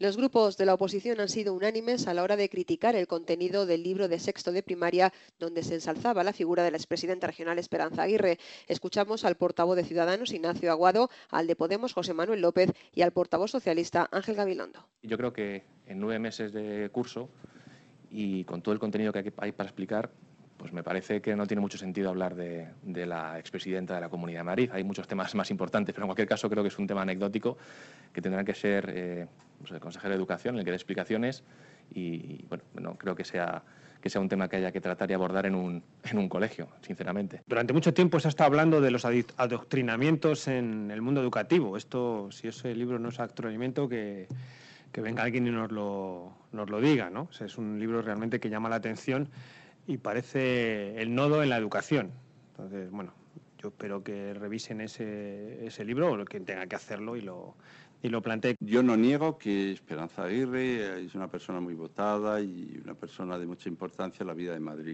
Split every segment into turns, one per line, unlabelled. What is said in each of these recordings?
Los grupos de la oposición han sido unánimes a la hora de criticar el contenido del libro de sexto de primaria donde se ensalzaba la figura de la expresidenta regional Esperanza Aguirre. Escuchamos al portavoz de Ciudadanos, Ignacio Aguado, al de Podemos, José Manuel López, y al portavoz socialista, Ángel Gabilondo.
Yo creo que en 9 meses de curso y con todo el contenido que hay para explicar, pues me parece que no tiene mucho sentido hablar de la expresidenta de la Comunidad de Madrid. Hay muchos temas más importantes, pero en cualquier caso creo que es un tema anecdótico que tendrá que ser pues el consejero de Educación el que dé explicaciones y bueno, no creo que sea un tema que haya que tratar y abordar en un colegio, sinceramente.
Durante mucho tiempo se ha estado hablando de los adoctrinamientos en el mundo educativo. Esto, si ese libro no es adoctrinamiento, que venga alguien y nos lo diga, ¿no? O sea, es un libro realmente que llama la atención y parece el nodo en la educación. Entonces, bueno, yo espero que revisen ese libro, o quien tenga que hacerlo y lo plantee.
Yo no niego que Esperanza Aguirre es una persona muy votada y una persona de mucha importancia en la vida de Madrid.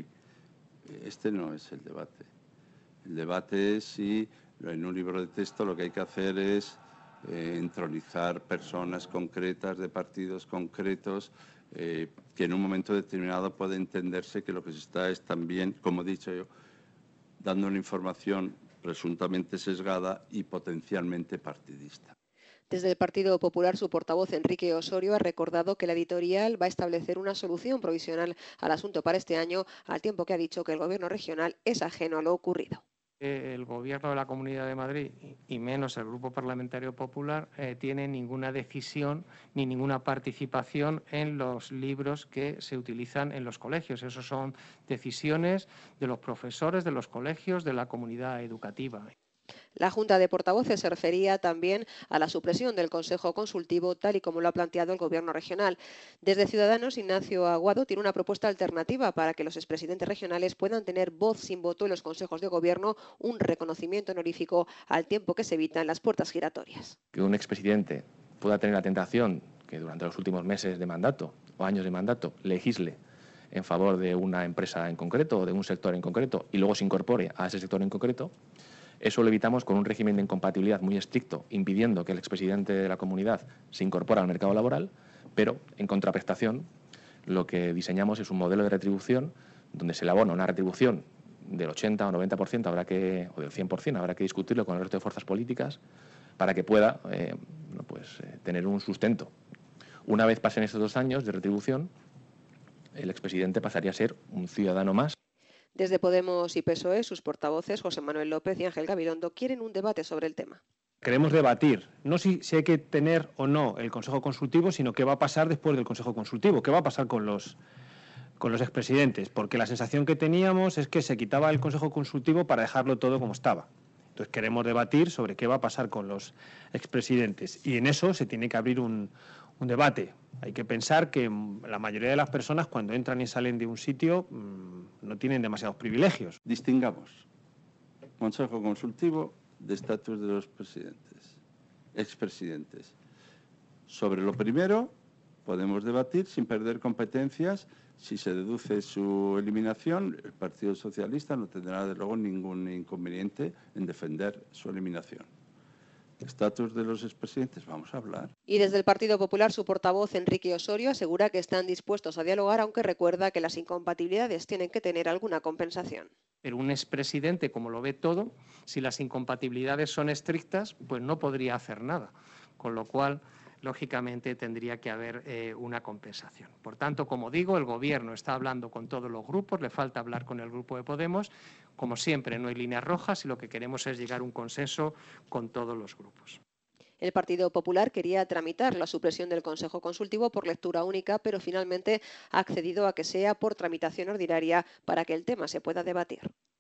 Este no es el debate. El debate es si en un libro de texto lo que hay que hacer es entronizar personas concretas de partidos concretos que en un momento determinado puede entenderse que lo que se está es también, como he dicho yo, dando una información presuntamente sesgada y potencialmente partidista.
Desde el Partido Popular, su portavoz Enrique Osorio ha recordado que la editorial va a establecer una solución provisional al asunto para este año, al tiempo que ha dicho que el Gobierno regional es ajeno a lo ocurrido.
El Gobierno de la Comunidad de Madrid y menos el Grupo Parlamentario Popular tiene ninguna decisión ni ninguna participación en los libros que se utilizan en los colegios. Esas son decisiones de los profesores, de los colegios, de la comunidad educativa.
La Junta de Portavoces se refería también a la supresión del Consejo Consultivo, tal y como lo ha planteado el Gobierno regional. Desde Ciudadanos, Ignacio Aguado tiene una propuesta alternativa para que los expresidentes regionales puedan tener voz sin voto en los consejos de gobierno, un reconocimiento honorífico al tiempo que se evitan las puertas giratorias.
Que un expresidente pueda tener la tentación que durante los últimos meses de mandato o años de mandato legisle en favor de una empresa en concreto o de un sector en concreto y luego se incorpore a ese sector en concreto, eso lo evitamos con un régimen de incompatibilidad muy estricto, impidiendo que el expresidente de la comunidad se incorpore al mercado laboral, pero en contraprestación lo que diseñamos es un modelo de retribución donde se le abona una retribución del 80 o 90%, o del 100%, habrá que discutirlo con el resto de fuerzas políticas para que pueda tener un sustento. Una vez pasen esos 2 años de retribución, el expresidente pasaría a ser un ciudadano más.
Desde Podemos y PSOE, sus portavoces, José Manuel López y Ángel Gabilondo, quieren un debate sobre el tema.
Queremos debatir, no si hay que tener o no el Consejo Consultivo, sino qué va a pasar después del Consejo Consultivo, qué va a pasar con los expresidentes, porque la sensación que teníamos es que se quitaba el Consejo Consultivo para dejarlo todo como estaba. Entonces queremos debatir sobre qué va a pasar con los expresidentes y en eso se tiene que abrir un debate. Hay que pensar que la mayoría de las personas cuando entran y salen de un sitio no tienen demasiados privilegios.
Distingamos Consejo Consultivo de estatus de los expresidentes. Sobre lo primero podemos debatir sin perder competencias. Si se deduce su eliminación, el Partido Socialista no tendrá de luego ningún inconveniente en defender su eliminación. Estatus de los expresidentes, vamos a hablar.
Y desde el Partido Popular, su portavoz Enrique Osorio asegura que están dispuestos a dialogar, aunque recuerda que las incompatibilidades tienen que tener alguna compensación.
Pero un expresidente, como lo ve todo, si las incompatibilidades son estrictas, pues no podría hacer nada. Con lo cual, lógicamente, tendría que haber una compensación. Por tanto, como digo, el Gobierno está hablando con todos los grupos, le falta hablar con el Grupo de Podemos. Como siempre, no hay líneas rojas y lo que queremos es llegar a un consenso con todos los grupos.
El Partido Popular quería tramitar la supresión del Consejo Consultivo por lectura única, pero finalmente ha accedido a que sea por tramitación ordinaria para que el tema se pueda debatir.